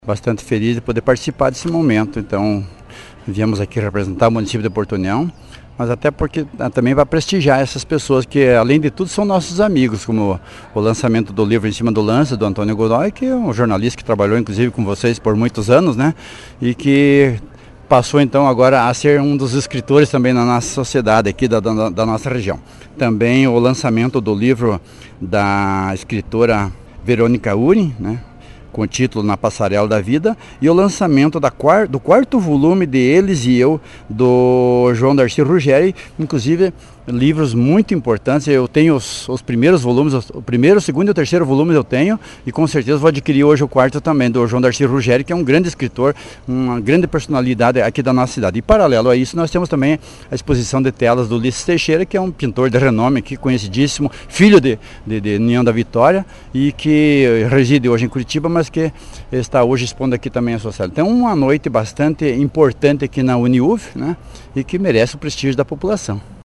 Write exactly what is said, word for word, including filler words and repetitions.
Bastante feliz de poder participar desse momento. Então, viemos aqui representar o município de Porto União, mas até porque também vai prestigiar essas pessoas que, além de tudo, são nossos amigos, como o lançamento do livro Em Cima do Lance, do Antônio Godoy, que é um jornalista que trabalhou inclusive com vocês por muitos anos, né? E que passou então agora a ser um dos escritores também na nossa sociedade aqui da, da, da nossa região. Também o lançamento do livro da escritora Verônica Urim, né? Com o título Na Passarela da Vida, e o lançamento da quar- do quarto volume de Eles e Eu, do João Darcy Ruggeri, inclusive livros muito importantes. Eu tenho os, os primeiros volumes, o primeiro, o segundo e o terceiro volume eu tenho, e com certeza vou adquirir hoje o quarto também, do João Darcy Ruggeri, que é um grande escritor, uma grande personalidade aqui da nossa cidade. E paralelo a isso, nós temos também a exposição de telas do Ulisses Teixeira, que é um pintor de renome aqui, conhecidíssimo, filho de, de, de União da Vitória, e que reside hoje em Curitiba, mas que está hoje expondo aqui também a sua cidade. Então, uma noite bastante importante aqui na Uniuv, né, e que merece o prestígio da população.